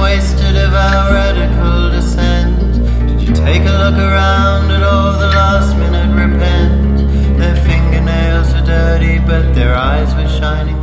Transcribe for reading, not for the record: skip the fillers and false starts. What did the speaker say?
wasted of our radical descent? Did you take a look around at all the last minute repent? Their fingernails were dirty, but their eyes were shining